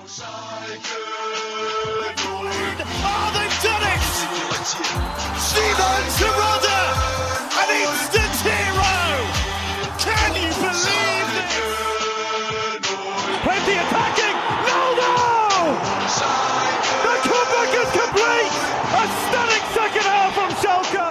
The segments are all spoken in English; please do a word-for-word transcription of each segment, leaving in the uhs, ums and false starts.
Oh, they've done it! Steven Terodde, an instant hero! Can you believe it? Plenty attacking! No, no! The comeback is complete! A stunning second half from Schalke!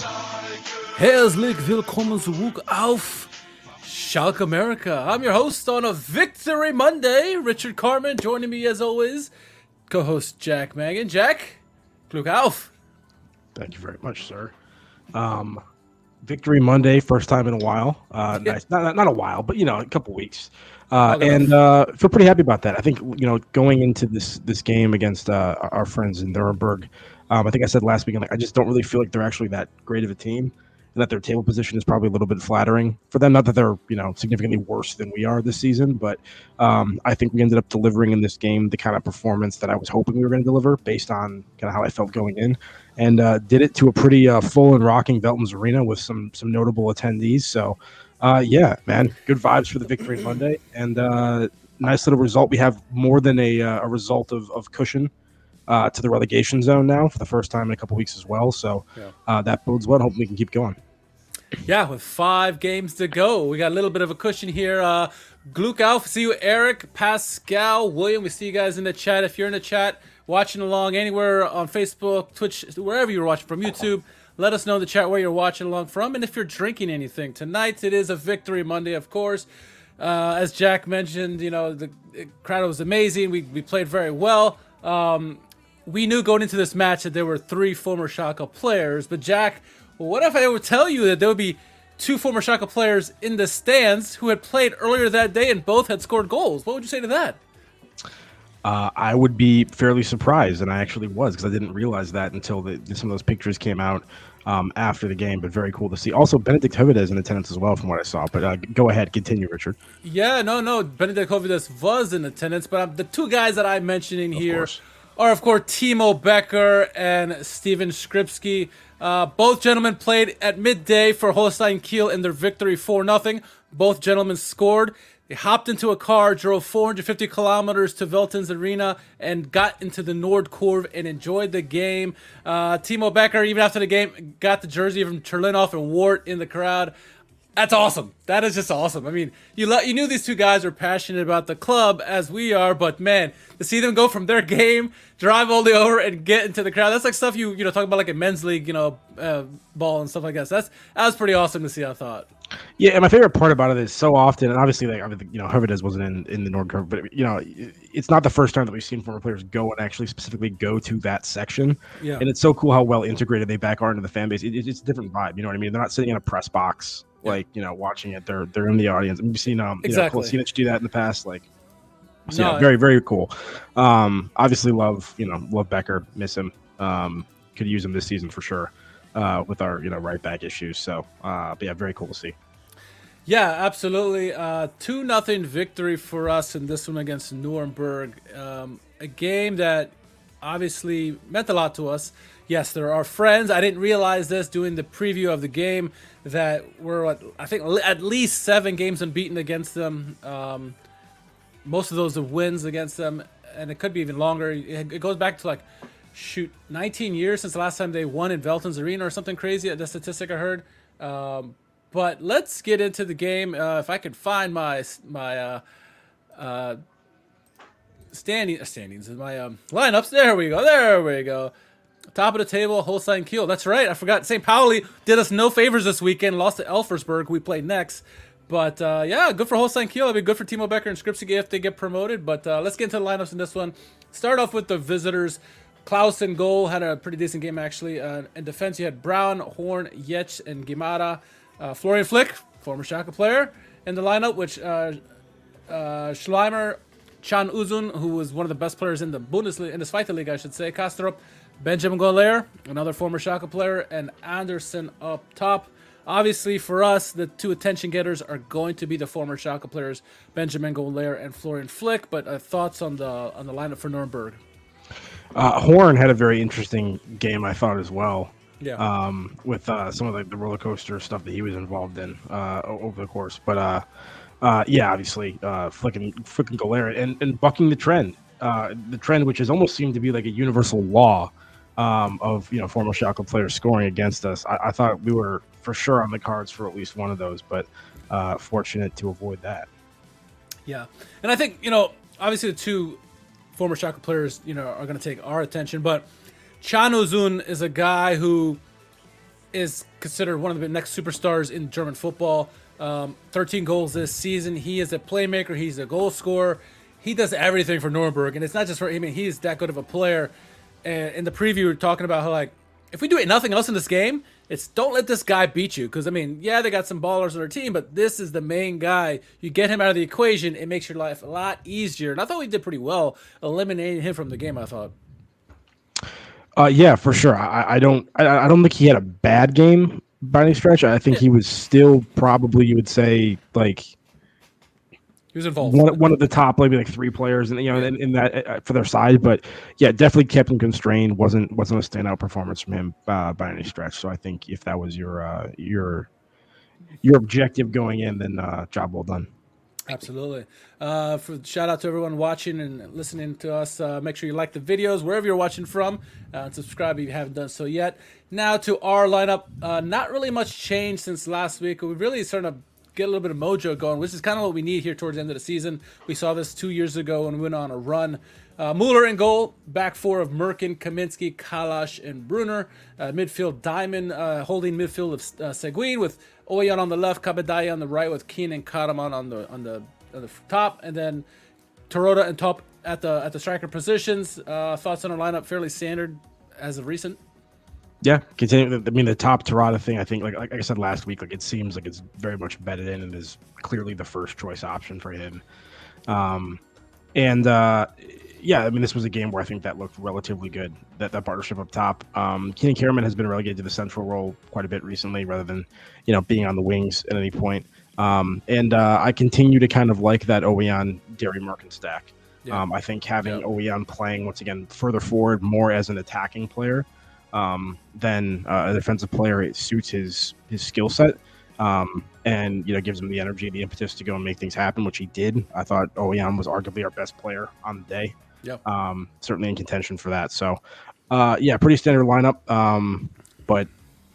Herzlich willkommen zurück auf Schalke America. I'm your host on a Victory Monday, Richard Carmen. Joining me as always, co-host Jack Mangan. Jack, Glück auf. Thank you very much, sir. Um, Victory Monday, first time in a while. Uh, Yeah. nice, not, not a while, but you know, a couple weeks. Uh, Long and uh, feel pretty happy about that. I think you know, going into this this game against uh, our friends in Nuremberg, um, I think I said last week, like, I just don't really feel like they're actually that great of a team, and that their table position is probably a little bit flattering for them. Not that they're you know significantly worse than we are this season, but um, I think we ended up delivering in this game the kind of performance that I was hoping we were going to deliver based on kind of how I felt going in, and uh, did it to a pretty uh, full and rocking Veltins Arena with some some notable attendees. So, uh, yeah, man, good vibes for the Victory Monday, and uh, nice little result. We have more than a uh, a result of of cushion uh, to the relegation zone now for the first time in a couple weeks as well. So Yeah. uh, that bodes well. Hopefully, we can keep going. Yeah, with five games to go, we got a little bit of a cushion here. Uh, Glück auf. See you, Eric, Pascal, William. We see you guys in the chat. If you're in the chat, watching along anywhere on Facebook, Twitch, wherever you're watching from, YouTube, let us know in the chat where you're watching along from, and if you're drinking anything. Tonight, it is a Victory Monday, of course. Uh, as Jack mentioned, you know, the, the crowd was amazing. We, we played very well. Um, we knew going into this match that there were three former Schalke players, but Jack, what if I would tell you that there would be two former Schalke players in the stands who had played earlier that day and both had scored goals? What would you say to that? Uh, I would be fairly surprised, and I actually was because I didn't realize that until the, some of those pictures came out um, after the game. But very cool to see. Also, Benedict Höwedes is in attendance as well, from what I saw. But uh, go ahead, continue, Richard. Yeah, no, no. Benedict Höwedes was in attendance, but um, the two guys that I'm mentioning here course. are, of course, Timo Becker and Steven Skripski. Uh, both gentlemen played at midday for Holstein Kiel in their victory four nothing. Both gentlemen scored. They hopped into a car, drove four hundred fifty kilometers to Veltins Arena, and got into the Nordkurve and enjoyed the game. Uh, Timo Becker, even after the game, got the jersey from Cherlinov and wore it in the crowd. That's awesome. That is just awesome. I mean, you lo- you knew these two guys were passionate about the club as we are, but man, to see them go from their game, drive all the way over, and get into the crowd, that's like stuff you you know talk about like a men's league, you know, uh, ball and stuff like that. So that's that was pretty awesome to see. I thought. Yeah, and my favorite part about it is so often, and obviously, like I mean, you know, Höwedes wasn't in in the Nordkurve, but you know, it's not the first time that we've seen former players go and actually specifically go to that section. Yeah. And it's so cool how well integrated they back are into the fan base. It, it's a different vibe. You know what I mean? They're not sitting in a press box. Like, you know, watching it, they're they're in the audience. We've seen um Exactly. you know, Kolasinac do that in the past. Like, so No, yeah, very very cool. Um, obviously love you know love Becker, miss him. Um, could use him this season for sure. Uh, with our you know right back issues. So, uh, but yeah, very cool to see. Yeah, absolutely. Uh, two nothing victory for us in this one against Nuremberg. Um, a game that obviously meant a lot to us. Yes, they're our friends. I didn't realize this doing the preview of the game that we're, at, I think, at least seven games unbeaten against them. Um, most of those are wins against them, and it could be even longer. It, it goes back to like, shoot, nineteen years since the last time they won in Veltins Arena or something crazy, the statistic I heard. Um, but let's get into the game. Uh, if I could find my my uh, uh, standing uh, standings, my um, lineups. There we go. There we go. Top of the table, Holstein Kiel. That's right. I forgot. Saint Pauli did us no favors this weekend. Lost to Elfersberg. We played next. But, uh, yeah, good for Holstein Kiel. It'll be good for Timo Becker and Skripski if they get promoted. But uh, let's get into the lineups in this one. Start off with the visitors. Klaus in goal. Had a pretty decent game, actually. Uh, in defense, you had Brown, Horn, Yech, and Gimara. Uh, Florian Flick, former Schalke player, in the lineup, which uh, uh, Schleimer, Can Uzun, who was one of the best players in the Bundesliga, in the Zweite Liga, I should say, Kastrup, Benjamin Golaer, another former Schalke player, and Anderson up top. Obviously, for us, the two attention getters are going to be the former Schalke players, Benjamin Golaer and Florian Flick. But uh, thoughts on the on the lineup for Nuremberg? Uh, Horn had a very interesting game, I thought, as well. Yeah. Um, with uh, some of the, the roller coaster stuff that he was involved in uh, over the course. But uh, uh, yeah, obviously, uh, flicking flicking Golaer and, and bucking the trend. uh, the trend, which has almost seemed to be like a universal law um, of you know former Schalke players scoring against us. I, I thought we were for sure on the cards for at least one of those, but uh, fortunate to avoid that. Yeah, and I think you know obviously the two former Schalke players you know are going to take our attention, but Can Uzun is a guy who is considered one of the next superstars in German football. Um, thirteen goals this season. He is a playmaker. He's a goal scorer. He does everything for Nuremberg, and it's not just for. I mean, he's that good of a player. And in the preview, we were talking about how like if we do nothing else in this game, it's don't let this guy beat you. Because I mean, yeah, they got some ballers on their team, but this is the main guy. You get him out of the equation, it makes your life a lot easier. And I thought we did pretty well eliminating him from the game. I thought. Uh, yeah, for sure. I, I don't. I, I don't think he had a bad game by any stretch. I think he was still probably, you would say, like he was involved. One, one of the top, maybe like three players, and you know, in, in that uh, for their side. But yeah, definitely kept him constrained. wasn't wasn't a standout performance from him uh, by any stretch. So I think if that was your uh, your your objective going in, then uh, job well done. Absolutely. Uh, for shout out to everyone watching and listening to us. Uh, make sure you like the videos wherever you're watching from. Uh, and subscribe if you haven't done so yet. Now to our lineup. Uh, not really much change since last week. We're really starting to get a little bit of mojo going, which is kind of what we need here towards the end of the season. We saw this two years ago when we went on a run. Uh, Mueller in goal. Back four of Merkin, Kaminsky, Kalash, and Brunner. Uh, midfield Diamond uh, holding midfield of uh, Seguin with Oyan on the left, Kabadaya on the right with Keane and Karaman on the on the on the top, and then Taroda and Top at the at the striker positions. Uh, thoughts on our lineup? Fairly standard as of recent. Yeah, continue. I mean, the top Taroda thing. I think, like like I said last week, like it seems like it's very much bedded in and is clearly the first choice option for him. Um, and uh, yeah, I mean, this was a game where I think that looked relatively good. That that partnership up top. Um, Keenan Karaman has been relegated to the central role quite a bit recently, rather than you know being on the wings at any point. Um, and uh, I continue to kind of like that Oweyan Derry Merkin stack. Yeah. Um, I think having yeah. Oweyan playing once again further forward, more as an attacking player um, than uh, a defensive player, it suits his his skill set. Um, and you know gives him the energy, the impetus to go and make things happen, which he did. I thought Oweyan was arguably our best player on the day. Yep. Um, certainly in contention for that. So, uh, yeah, pretty standard lineup. Um, but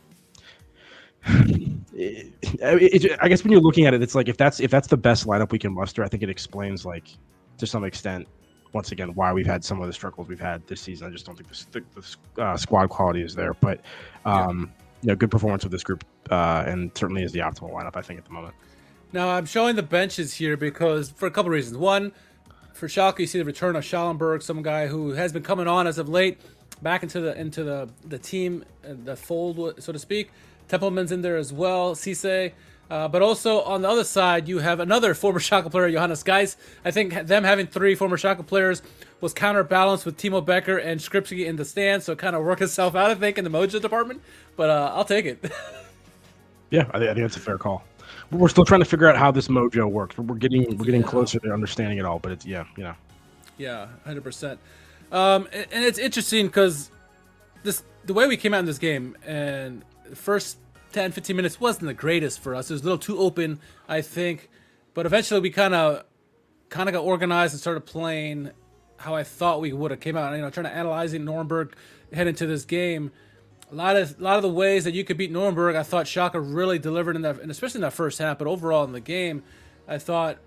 it, it, I guess when you're looking at it, it's like if that's if that's the best lineup we can muster, I think it explains like to some extent, once again, why we've had some of the struggles we've had this season. I just don't think the, the uh, squad quality is there. But um, yeah. you know, good performance with this group, uh, and certainly is the optimal lineup I think at the moment. Now I'm showing the benches here because for a couple of reasons. One, for Schalke, you see the return of Schallenberg, some guy who has been coming on as of late, back into the into the the team, the fold, so to speak. Templeman's in there as well, Cisse. Uh, but also on the other side, you have another former Schalke player, Johannes Geis. I think them having three former Schalke players was counterbalanced with Timo Becker and Skripski in the stands, so it kind of worked itself out, I think, in the mojo department. But uh, I'll take it. Yeah, I think, I think that's a fair call. We're still trying to figure out how this mojo works. We're getting we're getting yeah. closer to understanding it all, but it's yeah, you know. Yeah, one hundred percent. Um, and, and it's interesting because this the way we came out in this game and the first ten, fifteen minutes wasn't the greatest for us. It was a little too open, I think. But eventually we kind of kind of got organized and started playing how I thought we would have came out. You know, trying to analyzing Nuremberg heading into this game. A lot of a lot of the ways that you could beat Nuremberg, I thought Schalke really delivered in that, and especially in that first half. But overall in the game, I thought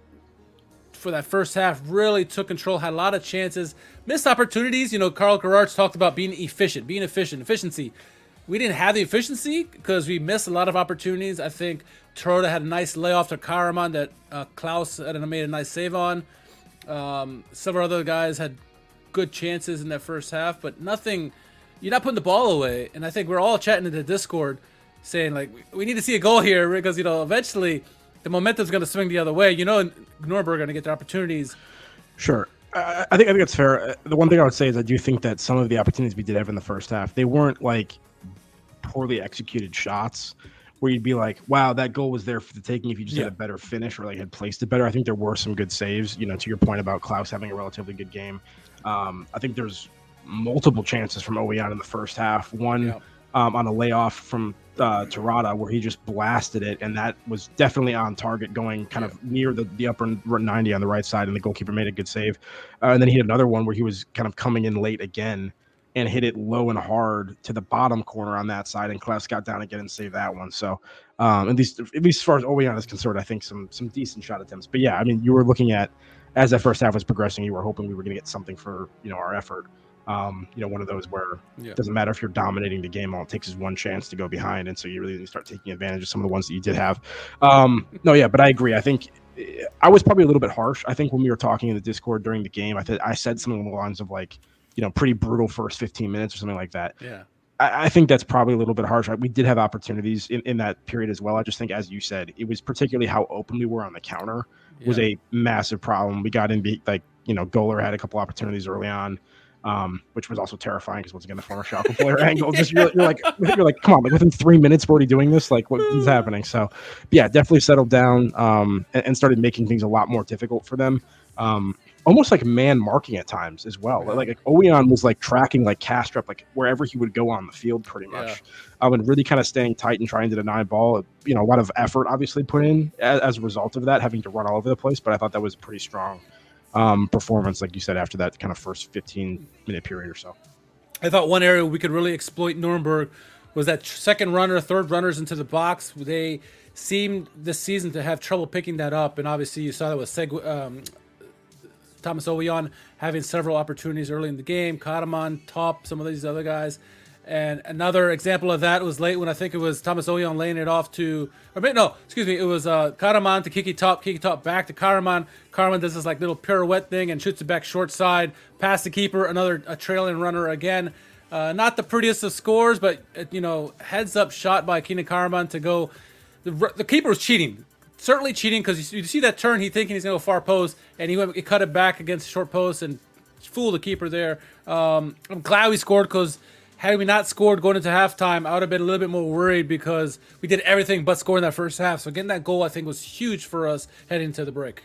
for that first half really took control, had a lot of chances, missed opportunities. You know, Carl Gerards talked about being efficient, being efficient, efficiency. We didn't have the efficiency because we missed a lot of opportunities. I think Taroda had a nice layoff to Karaman that uh, Klaus had made a nice save on. Um, several other guys had good chances in that first half, but nothing. You're not putting the ball away, and I think we're all chatting in the Discord saying, like, we need to see a goal here because, you know, eventually the momentum's going to swing the other way. You know, Nuremberg are going to get their opportunities. Sure. I, I think I think that's fair. The one thing I would say is I do think that some of the opportunities we did have in the first half, they weren't, like, poorly executed shots where you'd be like, wow, that goal was there for the taking if you just yeah. had a better finish or, like, had placed it better. I think there were some good saves, you know, to your point about Klaus having a relatively good game. Um, I think there's multiple chances from Oweyan in the first half. One, yeah. um, on a layoff from uh, Terada where he just blasted it, and that was definitely on target, going kind of near the, the upper ninety on the right side, and the goalkeeper made a good save. Uh, and then he had another one where he was kind of coming in late again and hit it low and hard to the bottom corner on that side, and Klefs got down again and saved that one. So um, at least at least as far as Oweyan is concerned, I think some some decent shot attempts. But yeah, I mean, you were looking at, as that first half was progressing, you were hoping we were going to get something for, you know, our effort. Um, you know, one of those where yeah. it doesn't matter if you're dominating the game, all it takes is one chance to go behind, and so you really need to start taking advantage of some of the ones that you did have. Um, no, yeah, but I agree. I think I was probably a little bit harsh. I think when we were talking in the Discord during the game, I th- I said something along the lines of like, you know, pretty brutal first fifteen minutes or something like that. Yeah. I, I think that's probably a little bit harsh. We did have opportunities in, in that period as well. I just think, as you said, it was particularly how open we were on the counter yeah. was a massive problem. We got in, like, you know, Goller had a couple opportunities early on. Um, which was also terrifying because once again the former Schalke player angle. Just you're, you're like you're like, come on, like within three minutes we're already doing this. Like what is happening? So yeah, definitely settled down um, and, and started making things a lot more difficult for them. Um, almost like man marking at times as well. Like, like Oweyan was like tracking like Kastrup like wherever he would go on the field pretty much. Yeah. Um, and really kind of staying tight and trying to deny ball. You know, a lot of effort obviously put in as, as a result of that, having to run all over the place. But I thought that was pretty strong. Um, performance, like you said, after that kind of first fifteen minute period or so. I thought one area we could really exploit Nuremberg was that second runner, third runners into the box. They seemed this season to have trouble picking that up, and obviously you saw that with Seg- um, Thomas Oweyan having several opportunities early in the game. Karaman, Top, some of these other guys. And another example of that was late when I think it was Thomas Oweyan laying it off to, or no, excuse me, it was uh, Karaman to Kiki Top, Kiki Top back to Karaman. Karaman does this like little pirouette thing and shoots it back short side, past the keeper, another a trailing runner again. Uh, not the prettiest of scores, but uh, you know, heads up shot by Kenan Karaman to go. The, the keeper was cheating, certainly cheating because you, you see that turn, he thinking he's gonna go far post, and he went, he cut it back against short post and fooled the keeper there. Um, I'm glad we scored because. Had we not scored going into halftime, I would have been a little bit more worried because we did everything but score in that first half. So getting that goal, I think, was huge for us heading into the break.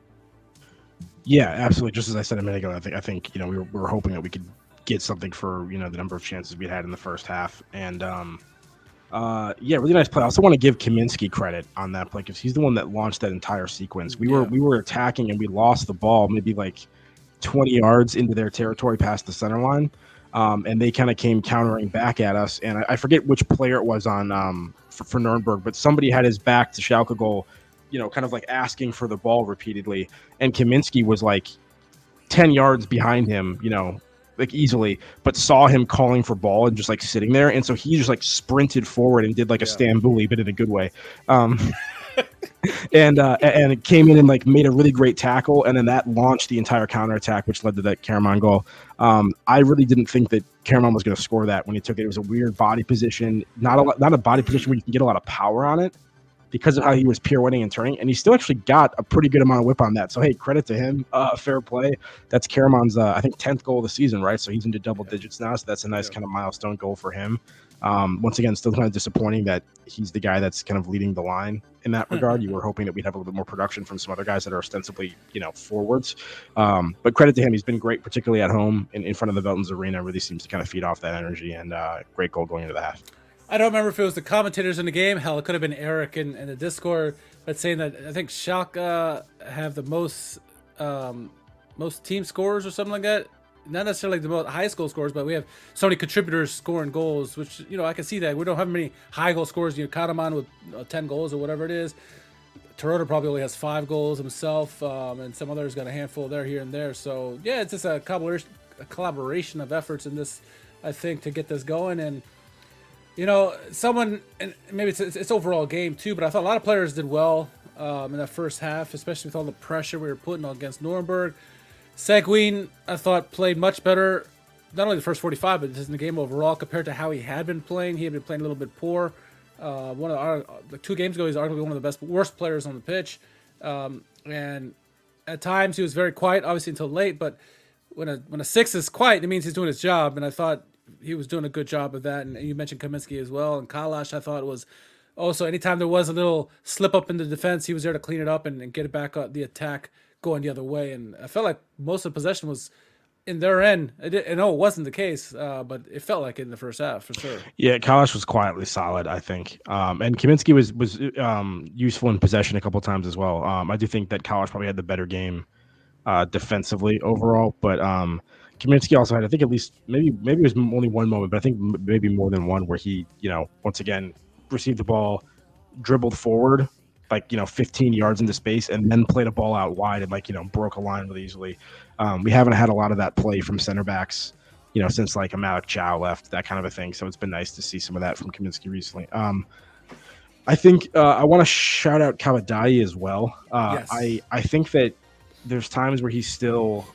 Yeah, absolutely. Just as I said a minute ago, I think I think you know we were, we were hoping that we could get something for you know the number of chances we had in the first half, and um, uh, yeah, really nice play. I also want to give Kaminsky credit on that play because he's the one that launched that entire sequence. We yeah. were we were attacking and we lost the ball maybe like twenty yards into their territory past the center line. Um, and they kind of came countering back at us. And I, I forget which player it was on um, for, for Nuremberg, but somebody had his back to Schalke goal, you know, kind of like asking for the ball repeatedly. And Kaminsky was like ten yards behind him, you know, like easily, but saw him calling for ball and just like sitting there. And so he just like sprinted forward and did like a yeah. Stambouli, but in a good way. Um, and uh, and it came in and like made a really great tackle, and then that launched the entire counterattack, which led to that Karaman goal. Um, I really didn't think that Karaman was going to score that when he took it. It was a weird body position, not a not a body position where you can get a lot of power on it because of how he was pirouetting and turning, and he still actually got a pretty good amount of whip on that. So hey, credit to him, uh, fair play. That's Karaman's uh, I think tenth goal of the season, right? So he's into double digits now. So that's a nice yeah. kind of milestone goal for him. Um, once again, still kind of disappointing that he's the guy that's kind of leading the line in that regard. You were hoping that we'd have a little bit more production from some other guys that are ostensibly, you know, forwards. Um, but credit to him. He's been great, particularly at home in, in front of the Veltins Arena. Really seems to kind of feed off that energy, and uh, great goal going into the half. I don't remember if it was the commentators in the game. Hell, it could have been Eric in, in the Discord that's saying that I think Schalke uh, have the most um, most team scores or something like that. Not necessarily the most high goal scores, but we have so many contributors scoring goals, which, you know, I can see that. We don't have many high goal scores. You know, Karaman with uh, ten goals or whatever it is. Toronto probably only has five goals himself, um, and some others got a handful there, here, and there. So, yeah, it's just a collaboration, a collaboration of efforts in this, I think, to get this going. And, you know, someone, and maybe it's, it's overall game too, but I thought a lot of players did well um, in that first half, especially with all the pressure we were putting against Nuremberg. Seguin, I thought, played much better, not only the first forty-five, but just in the game overall compared to how he had been playing. He had been playing a little bit poor. Uh, one of our, like two games ago, he's arguably one of the best, worst players on the pitch. Um, and at times he was very quiet, obviously until late. But when a when a six is quiet, it means he's doing his job. And I thought he was doing a good job of that. And you mentioned Kaminsky as well. And Kalash, I thought, was also anytime there was a little slip up in the defense, he was there to clean it up and, and get it back up the attack going the other way. And I felt like most of the possession was in their end. I, did, I know it wasn't the case, uh, but it felt like it in the first half for sure. Yeah, Kalash was quietly solid, I think, um, and Kaminsky was was um, useful in possession a couple times as well. Um, I do think that Kalash probably had the better game uh, defensively overall, but um, Kaminsky also had, I think, at least maybe maybe it was only one moment, but I think maybe more than one where he, you know, once again received the ball, dribbled forward, like, you know, fifteen yards into space, and then played a ball out wide and, like, you know, broke a line really easily. Um, we haven't had a lot of that play from center backs, you know, since like a Malik Chow left, that kind of a thing. So it's been nice to see some of that from Kaminsky recently. Um, I think uh, I want to shout out Kawadai as well. Uh, Yes. I, I think that there's times where he's still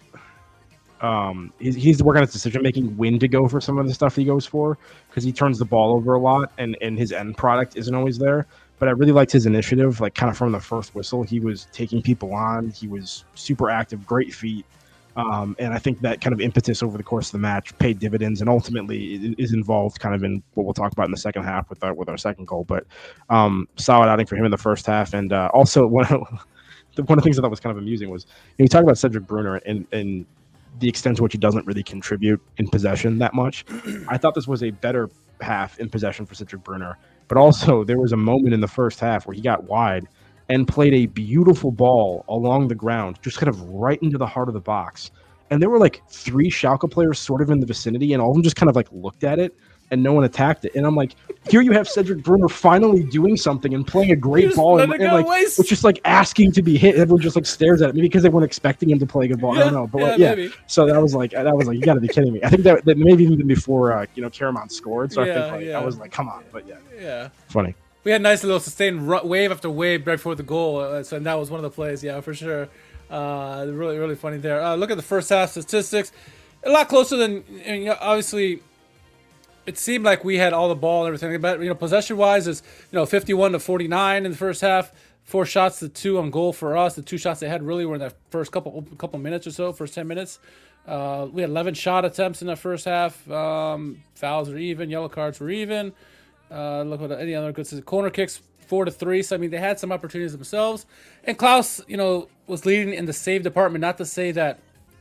um, he's, he's working on his decision making when to go for some of the stuff he goes for, because he turns the ball over a lot and, and his end product isn't always there. But I really liked his initiative, like kind of from the first whistle. He was taking people on. He was super active, great feet. Um, and I think that kind of impetus over the course of the match paid dividends, and ultimately is involved kind of in what we'll talk about in the second half with our with our second goal. But um, solid outing for him in the first half, and uh, also one of the one of the things I thought was kind of amusing was, you know, we talk about Cedric Brunner and and the extent to which he doesn't really contribute in possession that much. I thought this was a better half in possession for Cedric Brunner, but also there was a moment in the first half where he got wide and played a beautiful ball along the ground, just kind of right into the heart of the box. And there were like three Schalke players sort of in the vicinity, and all of them just kind of like looked at it, and no one attacked it. And I'm like, here you have Cedric Brunner finally doing something and playing a great ball, and, and like waste. it's just like asking to be hit. Everyone just like stares at it, maybe because they weren't expecting him to play a good ball. Yeah, I don't know, but yeah, like, yeah. maybe. So that was like, that was like, you got to be kidding me. I think that, that maybe even before uh, you know, Karamon scored. So I Yeah, think like, yeah. I was like, come on, but yeah, Yeah. funny. We had a nice little sustained ru- wave after wave right before the goal, uh, so and that was one of the plays, yeah, for sure. Uh, really, really funny there. Uh, look at the first half statistics, a lot closer than, you know, obviously. It seemed like we had all the ball and everything, but you know, possession-wise, is you know fifty-one to forty-nine in the first half. Four shots to two on goal for us. The two shots they had really were in that first couple couple minutes or so, first ten minutes. Uh, we had eleven shot attempts in that first half. Um, fouls were even, yellow cards were even. Uh, look at any other good corner kicks, four to three. So I mean, they had some opportunities themselves. And Klaus, you know, was leading in the save department. Not to say that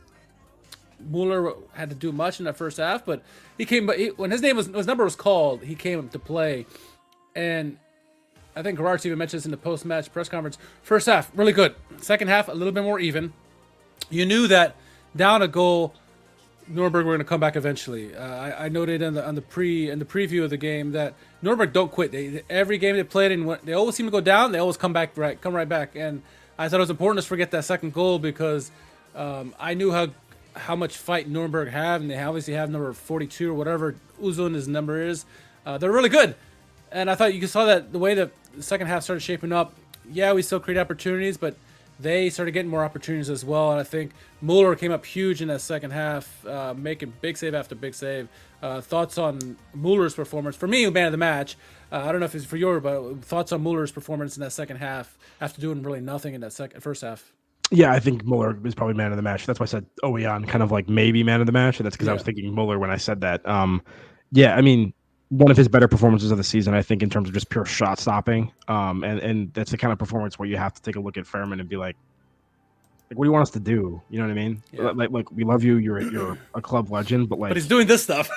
Mueller had to do much in that first half, but he came. But he, when his name was his number was called, he came to play. And I think Gerards even mentioned this in the post-match press conference. First half, really good. Second half, a little bit more even. You knew that down a goal, Nuremberg were going to come back eventually. Uh, I, I noted in the on the pre in the preview of the game that Nuremberg don't quit. They, every game they played in, they always seem to go down. They always come back right, come right back. And I thought it was important to forget that second goal because um, I knew how how much fight Nuremberg have, and they obviously have number forty-two or whatever Uzun his number is. Uh, they're really good, and I thought you saw that the way that the second half started shaping up. Yeah, we still create opportunities, but they started getting more opportunities as well. And I think Mueller came up huge in that second half, uh, making big save after big save. Uh, thoughts on Mueller's performance? For me, man of the match. Uh, I don't know if it's for you, but thoughts on Mueller's performance in that second half after doing really nothing in that second first half. Yeah, I think Mueller was probably man of the match. That's why I said Oweyan, kind of like maybe man of the match. And that's because Yeah. I was thinking Mueller when I said that. Um, yeah, I mean, one of his better performances of the season, I think, in terms of just pure shot stopping. Um, and, and that's the kind of performance where you have to take a look at Fairman and be like, like, what do you want us to do? You know what I mean? Yeah. Like, like we love you. You're you're a club legend, but like, But he's doing this stuff.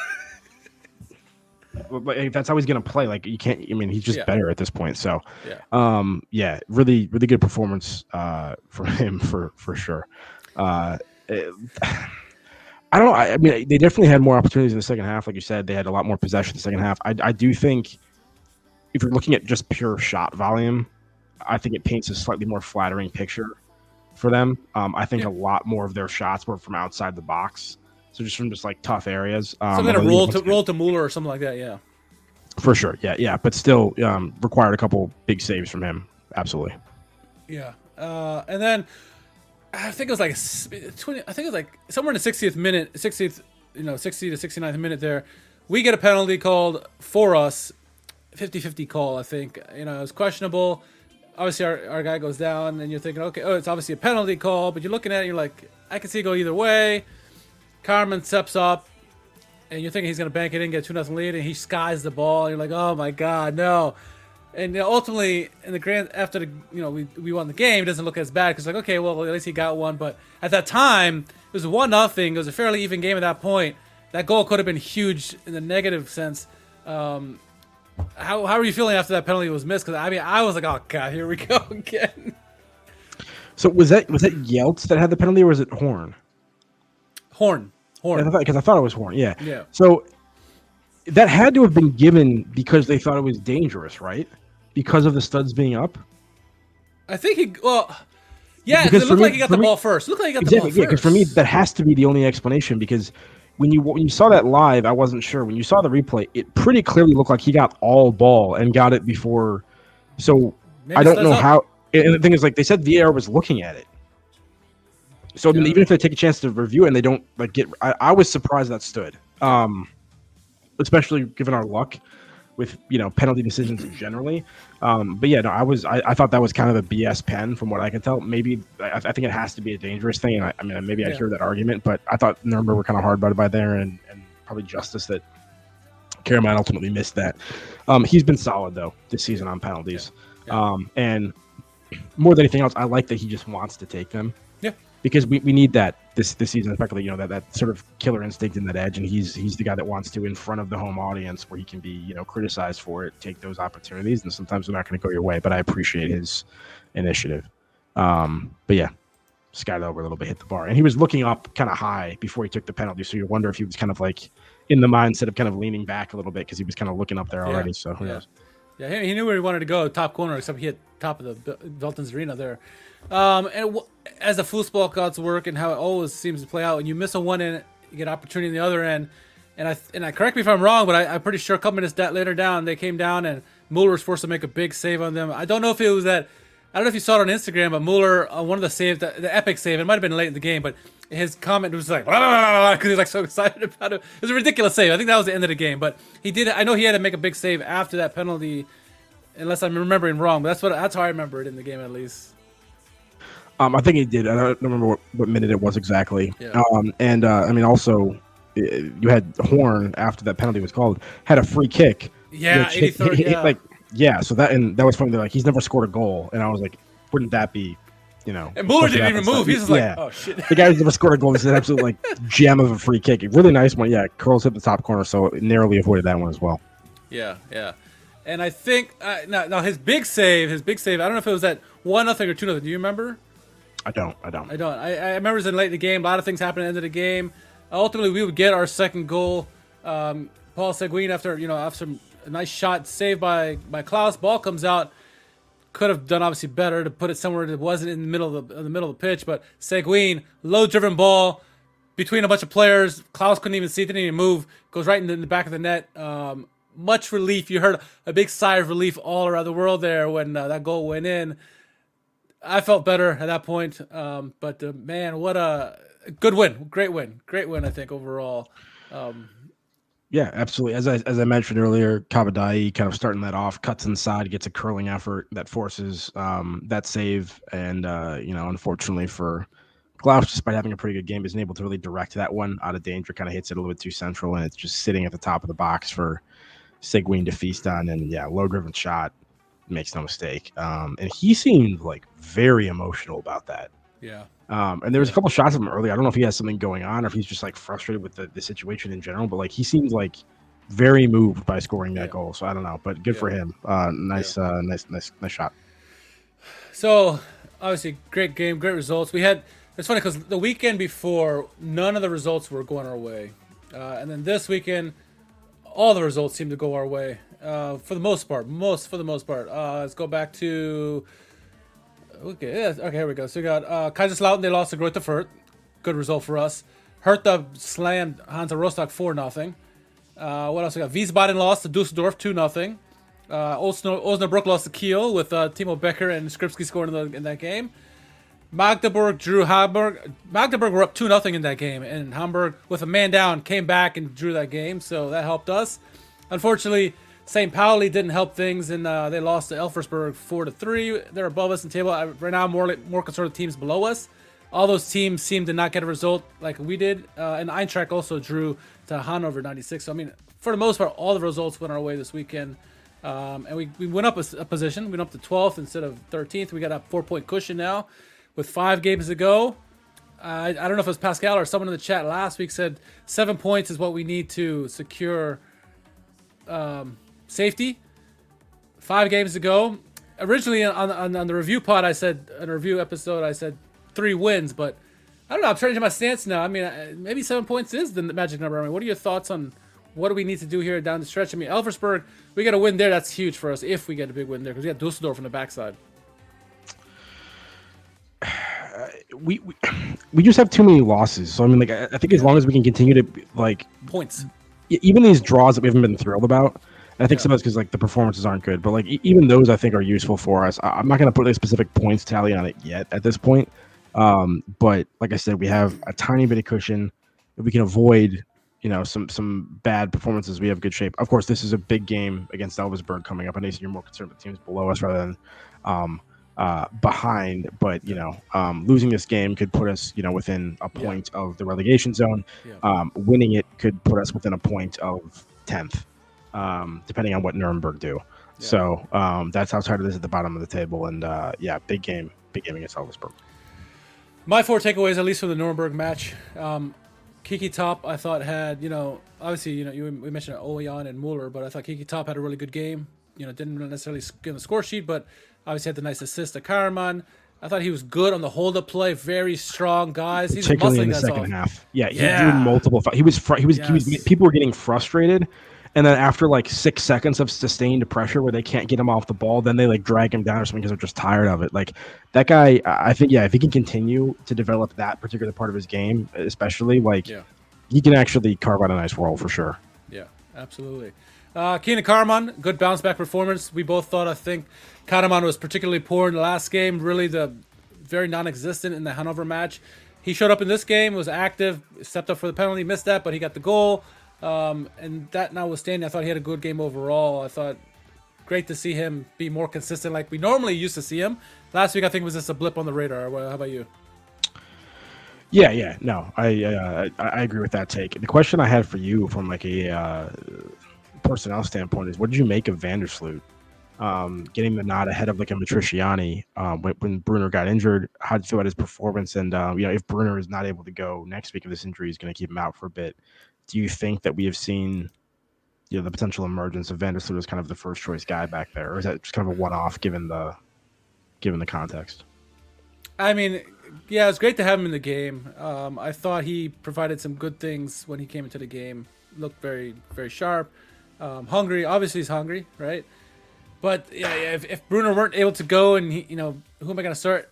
but if that's how he's gonna play. Like, you can't. I mean, he's just Yeah. better at this point. So, Yeah. um, yeah, really, really good performance uh, from him for for sure. Uh, it- I don't know. I, I mean, they definitely had more opportunities in the second half. Like you said, they had a lot more possession in the second half. I, I do think if you're looking at just pure shot volume, I think it paints a slightly more flattering picture for them. Um, I think Yeah. a lot more of their shots were from outside the box. So just from just like tough areas. Um, Some kind of although, roll once to again- roll to Mueller or something like that. Yeah. for sure. Yeah, yeah. But still um, required a couple big saves from him. Absolutely. Yeah. Uh, and then I think it was like s- twenty. I think it was like somewhere in the sixtieth minute, sixtieth, you know, sixty to sixty-ninth minute. There, we get a penalty called for us, fifty-fifty call. I think you know it was questionable. Obviously, our, our guy goes down, and you're thinking, okay, oh, it's obviously a penalty call. But you're looking at it, and you're like, I can see it go either way. Carmen steps up, and you're thinking he's gonna bank it in, get two nothing lead, and he skies the ball. And you're like, oh my god, no. And you know, ultimately, in the grand after the you know we we won the game, it doesn't look as bad because like okay, well at least he got one. But at that time, was one nothing. It was a fairly even game at that point. That goal could have been huge in the negative sense. Um, how how are you feeling after that penalty was missed? Because I mean, I was like, oh god, here we go again. So was that was that Yelts that had the penalty, or was it Horn? Horn, Horn. Because I, I thought it was Horn. Yeah. Yeah. So that had to have been given because they thought it was dangerous, right? Because of the studs being up. I think he. Well, yeah, because it looked me, like he got the me, ball first. It looked like he got exactly, the ball yeah, first. Because for me, that has to be the only explanation. Because when you when you saw that live, I wasn't sure. When you saw the replay, it pretty clearly looked like he got all ball and got it before. So Maybe I don't know up. how. And the thing is, like they said, V A R was looking at it. So I mean, Yeah. even if they take a chance to review it and they don't like get, I, I was surprised that stood. Um, especially given our luck with you know penalty decisions generally. Um, but yeah, no, I was I, I thought that was kind of a B S pen from what I can tell. Maybe I, I think it has to be a dangerous thing. And I, I mean, maybe I Yeah. hear that argument, but I thought Nuremberg were kind of hard by by there, and, and probably justice that Karaman ultimately missed that. Um, he's been solid though this season on penalties, Yeah. Yeah. Um, and more than anything else, I like that he just wants to take them. Yeah. Because we, we need that this this season, especially you know that, that sort of killer instinct and that edge, and he's he's the guy that wants to in front of the home audience where he can be you know criticized for it, take those opportunities, and sometimes they're not going to go your way. But I appreciate his initiative. Um, but yeah, skied over a little bit, hit the bar, and he was looking up kind of high before he took the penalty, so you wonder if he was kind of like in the mindset of kind of leaning back a little bit because he was kind of looking up there Yeah. already. So who Yeah. knows? Yeah, he, he knew where he wanted to go, top corner, except he hit top of the Bel- Veltons Arena there. Um, and w- as the foosball gods work and how it always seems to play out, when you miss a one end, you get opportunity on the other end. And I and I correct me if I'm wrong, but I, I'm pretty sure a couple minutes da- later down, they came down and Mueller was forced to make a big save on them. I don't know if it was that. I don't know if you saw it on Instagram, but Mueller, uh, one of the saves, the, the epic save, it might have been late in the game, but his comment was like, because he was like so excited about it. It was a ridiculous save. I think that was the end of the game, but he did. I know he had to make a big save after that penalty, unless I'm remembering wrong. But that's what that's how I remember it in the game, at least. Um, I think he did. I don't remember what, what minute it was exactly. Yeah. Um, and uh, I mean, also, uh, you had Horn after that penalty was called had a free kick. Yeah, which hit- eighty-third, hit- hit, yeah. like yeah. So that and that was funny. They're like, he's never scored a goal, and I was like, wouldn't that be, you know? And Mueller especially didn't after even that move. stuff. He's just like, yeah. oh shit. The guy who's never scored a goal. This is an absolute like gem of a free kick. A really nice one. Yeah, curls hit the top corner, so it narrowly avoided that one as well. Yeah, yeah. And I think uh, now, now his big save, his big save. I don't know if it was that one nothing or two nothing. Do you remember? I don't. I don't. I don't. I, I remember it was in late in the game. A lot of things happened at the end of the game. Ultimately, we would get our second goal. Um, Paul Seguin, after you know, after a nice shot saved by by Klaus, ball comes out. Could have done obviously better to put it somewhere that wasn't in the middle of the, in the middle of the pitch. But Seguin, low driven ball between a bunch of players. Klaus couldn't even see it, didn't even move. Goes right in the, in the back of the net. Um, much relief. You heard a big sigh of relief all around the world there when uh, that goal went in. I felt better at that point, um, but uh, man, what a good win! Great win, great win. I think overall. Um, Yeah, absolutely. As I as I mentioned earlier, Kabadai kind of starting that off, cuts inside, gets a curling effort that forces um, that save, and uh, you know, unfortunately for Klaus, despite having a pretty good game, isn't able to really direct that one out of danger. Kind of hits it a little bit too central, and it's just sitting at the top of the box for Seguin to feast on. And yeah, low driven shot, makes no mistake. Um, and he seemed like very emotional about that. yeah, Um, and there was a couple shots of him earlier. I don't know if he has something going on or if he's just like frustrated with the, the situation in general, but like he seems like very moved by scoring that Yeah. goal. So I don't know, but good Yeah. for him. Uh, nice, uh, nice, nice, nice shot. So obviously, great game, great results. We had. It's funny because the weekend before, none of the results were going our way, uh, and then this weekend, all the results seemed to go our way uh, for the most part. Most for the most part. Uh, let's go back to. Okay, yeah, okay, here we go. So we got uh, Kaiserslautern. They lost to Greuther Fürth. Good result for us. Hertha slammed Hansa Rostock four nothing. Uh, what else we got? Wiesbaden lost to Dusseldorf two nothing. Uh, Osna- Osnabrück lost to Kiel with uh, Timo Becker and Skripski scoring in, the, in that game. Magdeburg drew Hamburg. Magdeburg were up two nothing in that game, and Hamburg, with a man down, came back and drew that game, so that helped us. Unfortunately, Saint Pauli didn't help things, and uh, they lost to Elfersberg four to three. They're above us in the table. I, right now, more more concerned with teams below us. All those teams seem to not get a result like we did, uh, and Eintracht also drew to Hanover ninety-six. So, I mean, for the most part, all the results went our way this weekend. Um, and we, we went up a, a position. We went up to twelfth instead of thirteenth. We got a four-point cushion now with five games to go. I, I don't know if it was Pascal or someone in the chat last week said seven points is what we need to secure um, safety. Five games to go. Originally on, on on the review pod, I said, in a review episode, I said three wins, but I don't know. I'm changing my stance now. I mean, maybe seven points is the magic number. I mean, what are your thoughts on what do we need to do here down the stretch? I mean, Elversberg, we got a win there. That's huge for us if we get a big win there because we got Dusseldorf on the backside. We, we we just have too many losses. So I mean, like I, I think as long as we can continue to like points, even these draws that we haven't been thrilled about. And I think yeah. some of it's because like the performances aren't good, but like e- even those I think are useful for us. I, I'm not going to put a specific points tally on it yet at this point. Um, but like I said, we have a tiny bit of cushion. If we can avoid, you know, some some bad performances, we have good shape. Of course, this is a big game against Elversberg coming up. I know you're more concerned with teams below us rather than um, uh, behind. But you know, um, losing this game could put us, you know, within a point yeah. of the relegation zone. Yeah. Um, winning it could put us within a point of tenth, um, depending on what Nuremberg do. Yeah. So um, that's how tight it is at the bottom of the table. And uh, yeah, big game, big game against Elversberg. My four takeaways, at least from the Nuremberg match. Um, Kiki Top, I thought had, you know, obviously, you know, you, we mentioned Oyan and Mueller, but I thought Kiki Top had a really good game. You know, didn't necessarily give the score sheet, but obviously had the nice assist to Karaman. I thought he was good on the hold-up play. Very strong guys. He's particularly in the second off. half. Yeah, he yeah. drew multiple. He was. Fr- he was. Yes. He was. People were getting frustrated. And then after like six seconds of sustained pressure where they can't get him off the ball, then they like drag him down or something because they're just tired of it. Like that guy, I think, yeah, if he can continue to develop that particular part of his game, especially, like yeah. he can actually carve out a nice role for sure. Yeah, absolutely. Uh, Keenan Karaman, good bounce back performance. We both thought, I think, Karaman was particularly poor in the last game, really the very non-existent in the Hanover match. He showed up in this game, was active, stepped up for the penalty, missed that, but he got the goal. Um, and that notwithstanding, I thought he had a good game overall. I thought great to see him be more consistent like we normally used to see him. Last week, I think, was just a blip on the radar. Well, how about you? Yeah, yeah, no, I, uh, I I agree with that take. The question I had for you from like a uh, personnel standpoint is, what did you make of Vandersloot um, getting the nod ahead of like a Matriciani um, when, when Brunner got injured? How did you feel about his performance? And um, you know, if Brunner is not able to go next week, if this injury is going to keep him out for a bit. Do you think that we have seen, you know, the potential emergence of Vandersloot as kind of the first choice guy back there, or is that just kind of a one-off given the given the context? I mean, yeah, it's great to have him in the game. Um, I thought he provided some good things when he came into the game. Looked very, very sharp, um, hungry. Obviously, he's hungry, right? But yeah, yeah if, if Brunner weren't able to go, and he, you know, who am I going to start?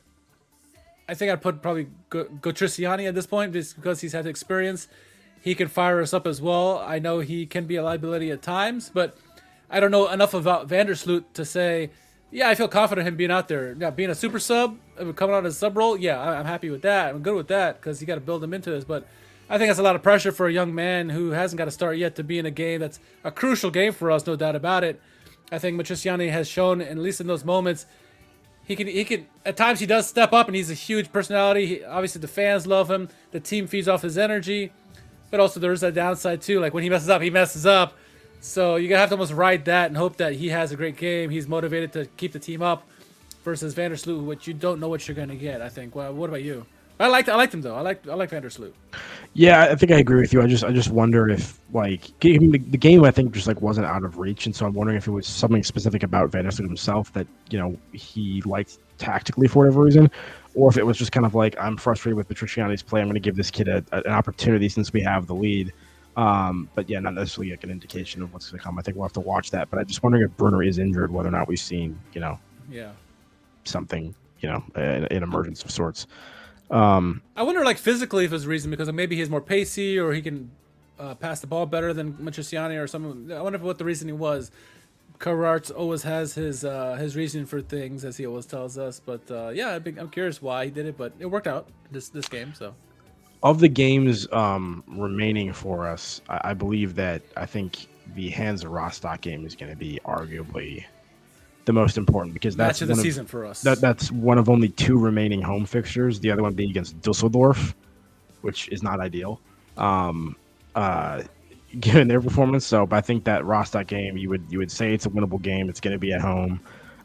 I think I'd put probably Gotriciani at this point, just because he's had experience. He can fire us up as well. I know he can be a liability at times, but I don't know enough about Vandersloot to say, yeah, I feel confident in him being out there. Yeah, being a super sub, coming out as a sub role, yeah, I'm happy with that. I'm good with that because you got to build him into this. But I think that's a lot of pressure for a young man who hasn't got to start yet to be in a game that's a crucial game for us, no doubt about it. I think Matriciani has shown, at least in those moments, he can, he can, at times he does step up and he's a huge personality. He, obviously, the fans love him. The team feeds off his energy. But also there's that downside too. Like when he messes up, he messes up. So you gotta have to almost ride that and hope that he has a great game. He's motivated to keep the team up. Versus Vandersloot, which you don't know what you're gonna get. I think. Well, what about you? I liked I liked him though. I like I like Vandersloot. Yeah, I think I agree with you. I just I just wonder if like the, the game I think just like wasn't out of reach, and so I'm wondering if it was something specific about Vandersloot himself that you know he liked tactically for whatever reason. Or if it was just kind of like, I'm frustrated with Matriciani's play. I'm going to give this kid a, a, an opportunity since we have the lead. Um, but yeah, not necessarily like an indication of what's going to come. I think we'll have to watch that. But I'm just wondering if Brunner is injured, whether or not we've seen, you know, yeah, something, you know, an, an emergence of sorts. Um, I wonder, like physically, if there's a reason because maybe he's more pacey or he can uh, pass the ball better than Matriciani or something. I wonder what the reasoning was. Carrarts always has his uh, his reason for things, as he always tells us. But uh, yeah, I'm curious why he did it, but it worked out this this game. So, of the games um, remaining for us, I, I believe that I think the Hansa Rostock game is going to be arguably the most important because that's match of the one season of, for us. That that's one of only two remaining home fixtures. The other one being against Dusseldorf, which is not ideal. Um, uh, given their performance. So, but I think that Rostock game, you would you would say it's a winnable game. It's going to be at home.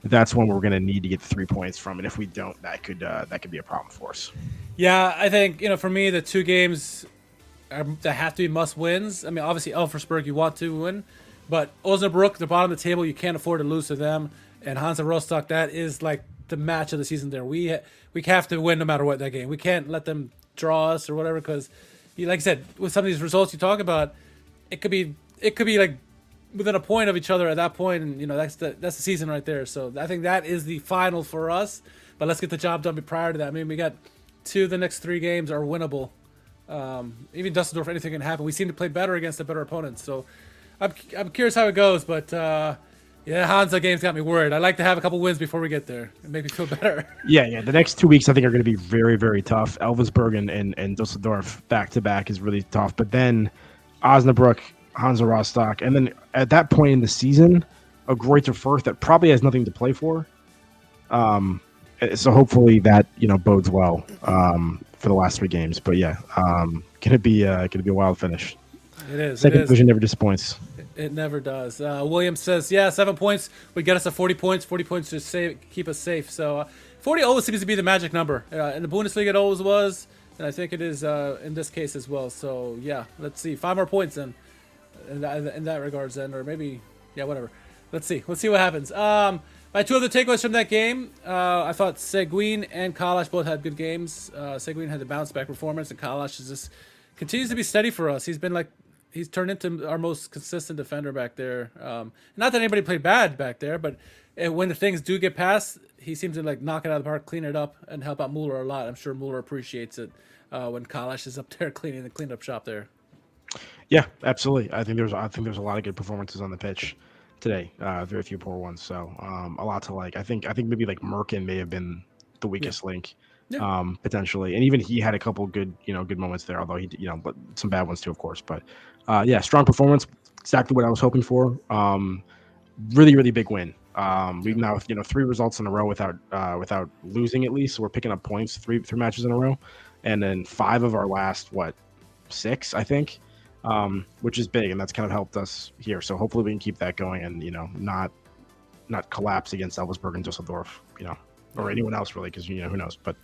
that's when we're going to need to get three points from. And if we don't, that could uh, that could be a problem for us. Yeah, I think, you know, for me, the two games are, that have to be must wins. I mean, obviously, Elversberg, you want to win, but Osnabrück, the bottom of the table, you can't afford to lose to them. And Hansa Rostock, that is like the match of the season there. We ha- we have to win no matter what that game. We can't let them draw us or whatever, because, like I said, with some of these results you talk about, it could be it could be like within a point of each other at that point, and you know that's the that's the season right there. So I think that is the final for us. But let's get the job done prior to that. I mean, we got two of the next three games are winnable. Um, even Dusseldorf, anything can happen. We seem to play better against the better opponents. So I'm I'm curious how it goes. But uh, yeah, Hansa game's got me worried. I like to have a couple wins before we get there. It make me feel better. Yeah, yeah. The next two weeks I think are going to be very, very tough. Elversberg and, and, and Dusseldorf back to back is really tough. But then Osnabrück, Hansa Rostock, and then at that point in the season, a Greuther Fürth that probably has nothing to play for. Um, so hopefully that you know bodes well um, for the last three games. But yeah, um, gonna be uh, gonna be a wild finish. It is. Second it is. division never disappoints. It never does. Uh, Williams says, yeah, seven points would get us to forty points. forty points to save, keep us safe. So uh, forty always seems to be the magic number. Uh, in the Bundesliga, it always was, and I think it is uh, in this case as well. So yeah, let's see, five more points then. In that, in that regards, then, or maybe, yeah, whatever. Let's see. Let's see what happens. Um, my two other takeaways from that game, uh, I thought Seguin and Kalash both had good games. Uh, Seguin had the bounce back performance, and Kalash is just continues to be steady for us. He's been like he's turned into our most consistent defender back there. Um, not that anybody played bad back there, but uh, when the things do get past, he seems to like knock it out of the park, clean it up, and help out Mueller a lot. I'm sure Mueller appreciates it uh, when Kalash is up there cleaning the cleanup shop there. Yeah, absolutely. I think there's I think there's a lot of good performances on the pitch today. Uh, very few poor ones. So um, a lot to like. I think I think maybe like Merkin may have been the weakest yeah. link, yeah. um, potentially, and even he had a couple good you know good moments there. Although he you know but some bad ones too, of course. But uh, yeah, strong performance. Exactly what I was hoping for. Um, really really big win. Um, we've now you know three results in a row without uh, without losing at least. So we're picking up points three three matches in a row, and then five of our last what six I think. Um, which is big, and that's kind of helped us here. So hopefully we can keep that going, and you know, not not collapse against Elversberg and Dusseldorf, you know, or anyone else really, because you know who knows. But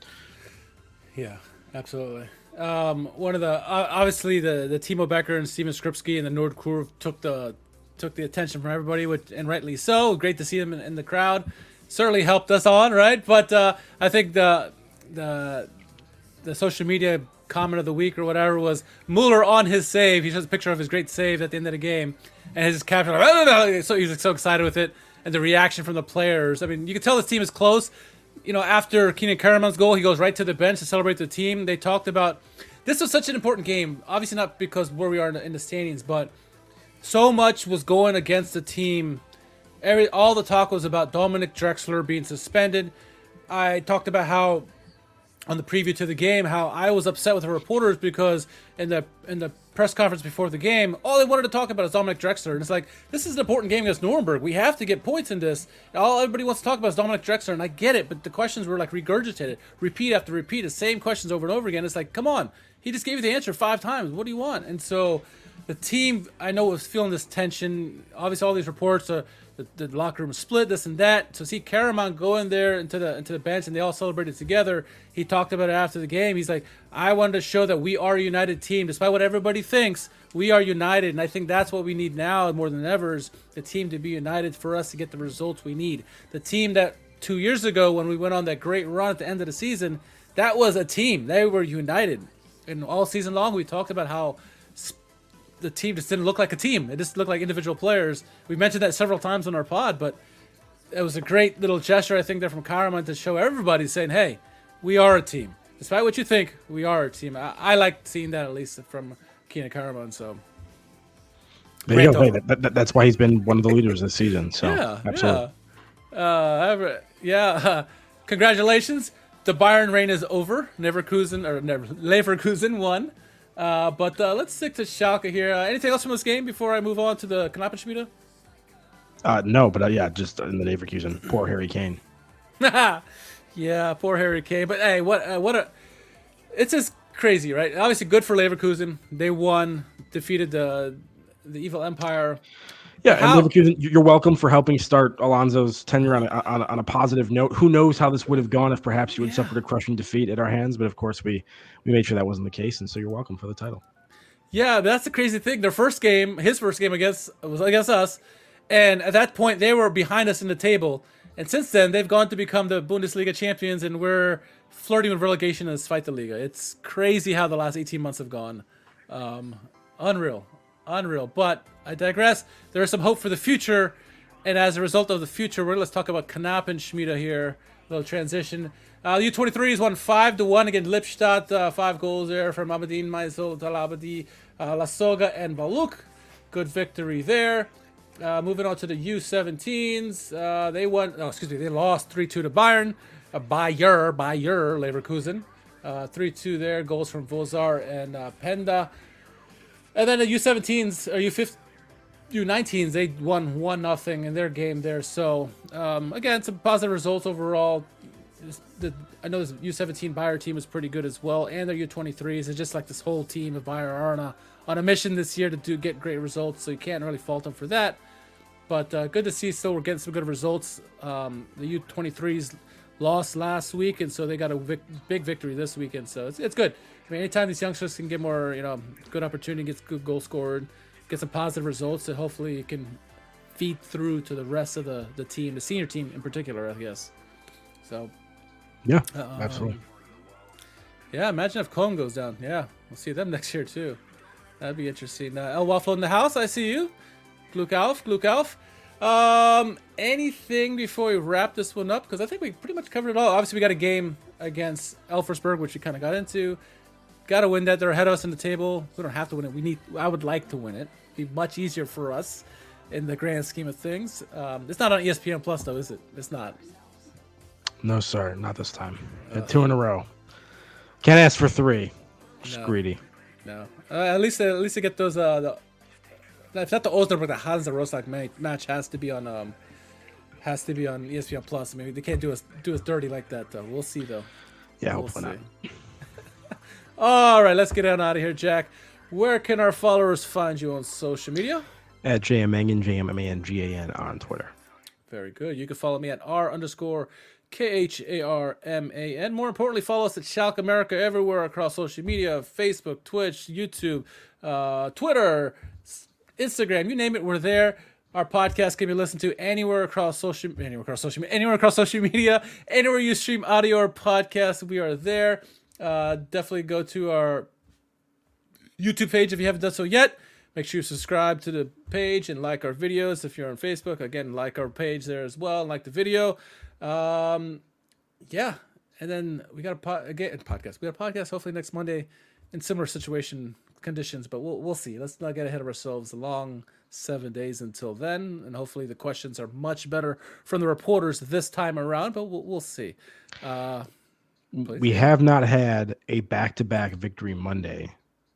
yeah, absolutely. Um, one of the obviously the the Timo Becker and Steven Skripski and the Nordkurve took the took the attention from everybody, which, and rightly so. Great to see them in, in the crowd. Certainly helped us on, right? But uh, I think the the the social media comment of the week or whatever was Mueller on his save. He shows a picture of his great save at the end of the game, and his caption like, so he's like, so excited with it, and the reaction from the players. I mean, you can tell this team is close. You know, after Keenan Karaman's goal, he goes right to the bench to celebrate the team. They talked about this was such an important game. Obviously, not because where we are in the, in the standings, but so much was going against the team. Every all the talk was about Dominic Drexler being suspended. I talked about how, on the preview to the game, how I was upset with the reporters because in the in the press conference before the game, all they wanted to talk about is Dominic Drexler. And it's like, this is an important game against Nuremberg. We have to get points in this. All everybody wants to talk about is Dominic Drexler, and I get it, but the questions were like regurgitated, repeat after repeat, the same questions over and over again. It's like, come on, he just gave you the answer five times. What do you want? And so the team, I know, was feeling this tension. Obviously, all these reports are the, the locker room split, this and that. So see Karaman go in there into the into the bench, and they all celebrated together. He talked about it after the game. He's like, I wanted to show that we are a united team. Despite what everybody thinks, we are united. And I think that's what we need now more than ever, is the team to be united for us to get the results we need. The team that two years ago, when we went on that great run at the end of the season, that was a team. They were united. And all season long, we talked about how the team just didn't look like a team. It just looked like individual players. We mentioned that several times on our pod, but it was a great little gesture, I think, there from Karaman to show everybody, saying, hey, we are a team. Despite what you think, we are a team. I, I like seeing that, at least from Keenan Karaman. So there you go. Hey, that, that, that's why he's been one of the leaders this season. So yeah, absolutely. Yeah. Uh, yeah. Uh, congratulations. The Bayern reign is over. Leverkusen, or never, Leverkusen won. Uh, but uh, let's stick to Schalke here. Uh, anything else from this game before I move on to the Knappenschmiede? Uh, no, but uh, yeah, just in the Leverkusen. Poor Harry Kane. Yeah, poor Harry Kane. But hey, what uh, what a... It's just crazy, right? Obviously good for Leverkusen. They won, defeated the the evil empire. Yeah, How- and Leverkusen, you're welcome for helping start Alonso's tenure on a, on, a, on a positive note. Who knows how this would have gone if perhaps you had Yeah. suffered a crushing defeat at our hands, but of course we we made sure that wasn't the case, and so you're welcome for the title. Yeah, that's the crazy thing. Their first game, his first game against was against us, and at that point they were behind us in the table. And since then, they've gone to become the Bundesliga champions, and we're flirting with relegation in the Zweite Liga. It's crazy how the last eighteen months have gone. Um, unreal, unreal. But I digress. There is some hope for the future, and as a result of the future, we're let's talk about Knap and Schmiede here. A little transition. Uh, the U twenty-threes won five to one against Lippstadt. Uh, five goals there from Abedin, Maisel, Talabadi, uh, Lasoga, and Baluk. Good victory there. Uh, moving on to the U seventeens, uh, they won. Oh, excuse me, they lost three two to Bayern. Uh, Bayer, Bayer Leverkusen, uh, three two there. Goals from Vozar and uh, Penda. And then the U seventeens or U fifteen, U nineteens, they won one nothing in their game there. So um, again, some positive results overall. The, I know this U seventeen Bayer team is pretty good as well, and their U twenty-threes. It's just like this whole team of Bayer are on a, on a mission this year to do get great results. So you can't really fault them for that. But uh, good to see still we're getting some good results. Um, the U twenty-threes lost last week, and so they got a vic- big victory this weekend. So it's, it's good. I mean, anytime these youngsters can get more, you know, good opportunity, get good goal scored, get some positive results, and hopefully it can feed through to the rest of the, the team, the senior team in particular, I guess. So, Yeah, um, absolutely. Yeah, imagine if Cologne goes down. Yeah, we'll see them next year too. That'd be interesting. Uh, El Waffle in the house, I see you. Gluk auf, Gluk auf. Um, anything before we wrap this one up? Because I think we pretty much covered it all. Obviously, we got a game against Elversberg, which we kind of got into. Got to win that. They're ahead of us in the table. We don't have to win it. We need. I would like to win it. It'd be much easier for us in the grand scheme of things. Um, it's not on E S P N Plus, though, is it? It's not. No, sir, not this time. Uh, two in a row. Can't ask for three. Just No. greedy. No. Uh, at least, at least to get those. Uh, the, if not the Osnabrück, the Hansa Rostock ma- match has to be on. Um, has to be on E S P N Plus. Maybe they can't do us do us dirty like that, though. We'll see, though. Yeah, We'll hopefully see. not. All right, let's get on out of here, Jack. Where can our followers find you on social media? At J M Mangan, J M M A N G A N on Twitter. Very good. You can follow me at R underscore K H A R M A N. More importantly, follow us at Schalke America everywhere across social media, Facebook, Twitch, YouTube, uh, Twitter, Instagram, you name it, we're there. Our podcast can be listened to anywhere across social anywhere across social anywhere across social media, anywhere you stream audio or podcast, we are there. Uh, definitely go to our YouTube page if you haven't done so yet. Make sure you subscribe to the page and like our videos. If you're on Facebook, again, like our page there as well and like the video. Um, yeah, and then we got a po- again podcast. We got a podcast hopefully next Monday in similar situation conditions, but we'll we'll see. Let's not get ahead of ourselves. A long seven days until then, and hopefully the questions are much better from the reporters this time around. But we'll we'll see. Uh, please. We have not had a back-to-back victory Monday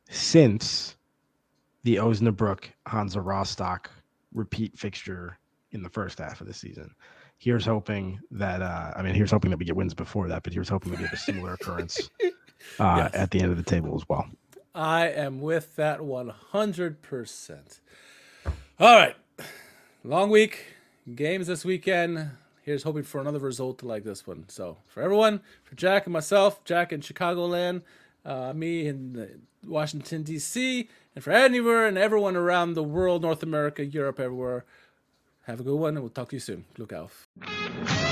since the Osnabrück Hansa Rostock repeat fixture in the first half of the season. Here's hoping that uh, I mean, here's hoping that we get wins before that, but here's hoping that we have a similar occurrence uh, Yes. at the end of the table as well. I am with that one hundred percent. All right. Long week. Games this weekend. Here's hoping for another result like this one. So for everyone, for Jack and myself, Jack in Chicagoland, uh, me in Washington, D C, and for anywhere and everyone around the world, North America, Europe, everywhere, have a good one, and we'll talk to you soon. Look out.